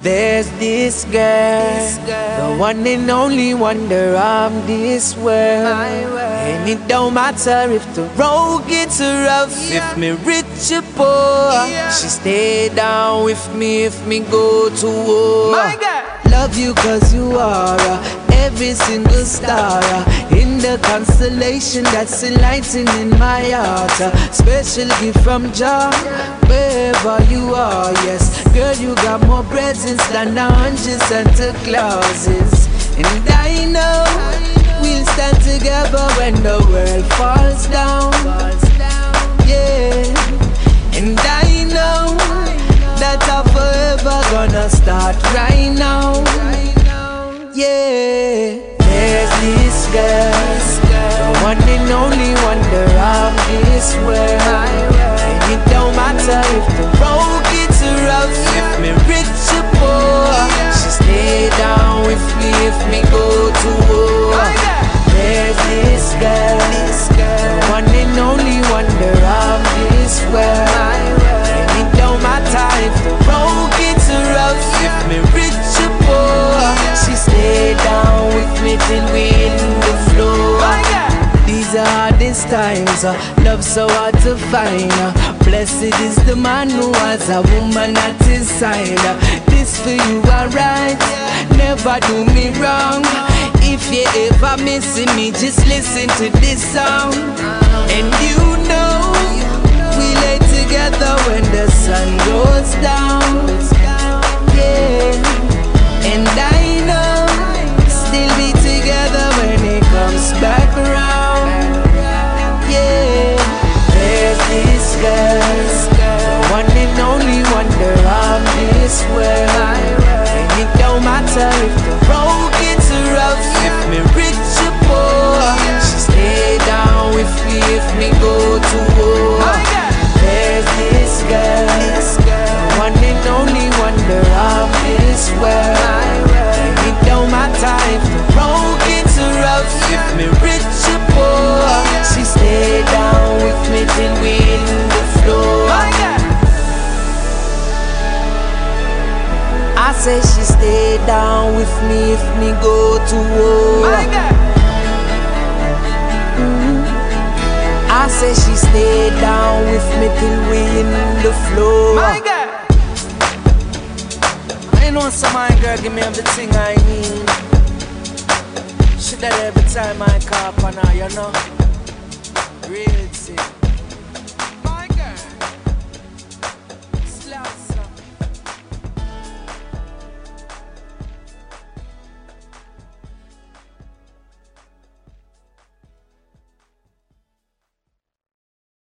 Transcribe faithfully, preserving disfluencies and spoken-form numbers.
There's this girl, the one and only wonder of this world. And it don't matter if the road gets rough, if me rich or poor, she stay down with me if me go to war. Love you cause you are uh, every single star uh, in the constellation that's enlightening my heart. uh, Special gift from Jah, wherever you are, yes. Girl, you got more presents than a hundred Santa Clauses. And I know we'll stand together when the world falls down. Yeah. And I know that I'm forever gonna start right now. Yeah. There's this girl, the one and only wonder of this world. And it don't matter if the road gets rough, if me rich or poor, she stay down with me if me go to war. There's this girl, the one and only wonder of this world. And it don't matter if the road gets rough, if me rich or poor, she stay down with me till we in the floor. These are hardest times, uh, love so hard to find. uh, Blessed is the man who has a woman at his side. uh, This for you alright, never do me wrong. If you ever missing me, just listen to this song. And you know we lay together when the sun goes down. Yeah. And I know still be together when it comes back around. Yeah. There's this girl, the one and only wonder of this world. And it don't matter if the road gets rough, if me rich or poor, she stay down with me if me go to war. There's this girl, the one and only wonder of this world. And it don't matter if the road gets rough, if me rich or poor, she stay down with me till we in the floor. I say she stay down with me if me go to war. Mm-hmm. I say she stay down with me till we in the floor. I know some my girl give me everything I need. She that every time I call upon her, you know. Real thing.